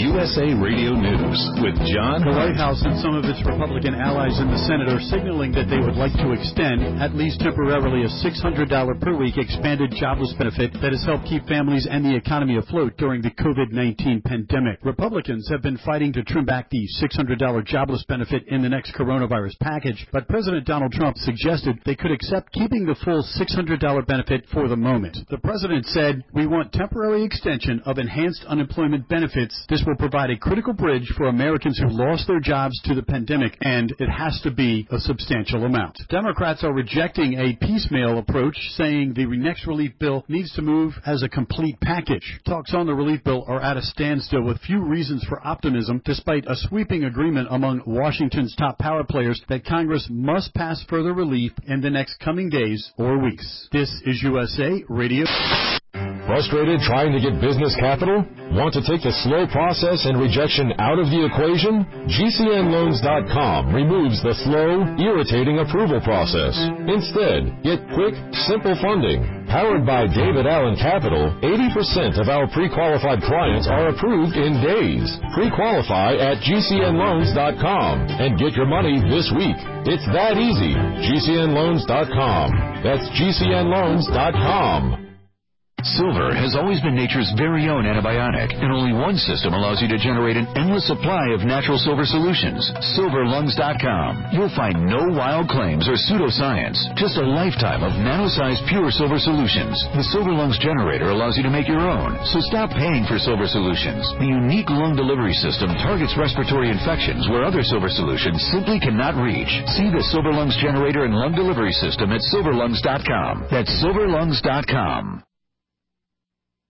USA Radio News with John The Hart. White House and some of its Republican allies in the Senate are signaling that they would like to extend, at least temporarily, a $600 per week expanded jobless benefit that has helped keep families and the economy afloat during the COVID-19 pandemic. Republicans have been fighting to trim back the $600 jobless benefit in the next coronavirus package, but President Donald Trump suggested they could accept keeping the full $600 benefit for the moment. The president said, "We want temporary extension of enhanced unemployment benefits. This will provide a critical bridge for Americans who lost their jobs to the pandemic, and it has to be a substantial amount." Democrats are rejecting a piecemeal approach, saying the next relief bill needs to move as a complete package. Talks on the relief bill are at a standstill with few reasons for optimism, despite a sweeping agreement among Washington's top power players that Congress must pass further relief in the next coming days or weeks. This is USA Radio. Frustrated trying to get business capital? Want to take the slow process and rejection out of the equation? GCNLoans.com removes the slow, irritating approval process. Instead, get quick, simple funding. Powered by David Allen Capital, 80% of our pre-qualified clients are approved in days. Pre-qualify at GCNLoans.com and get your money this week. It's that easy. GCNLoans.com. That's GCNLoans.com. Silver has always been nature's very own antibiotic, and only one system allows you to generate an endless supply of natural silver solutions. SilverLungs.com. You'll find no wild claims or pseudoscience, just a lifetime of nano-sized pure silver solutions. The Silver Lungs generator allows you to make your own, so stop paying for silver solutions. The unique lung delivery system targets respiratory infections where other silver solutions simply cannot reach. See the Silver Lungs generator and lung delivery system at SilverLungs.com. That's SilverLungs.com.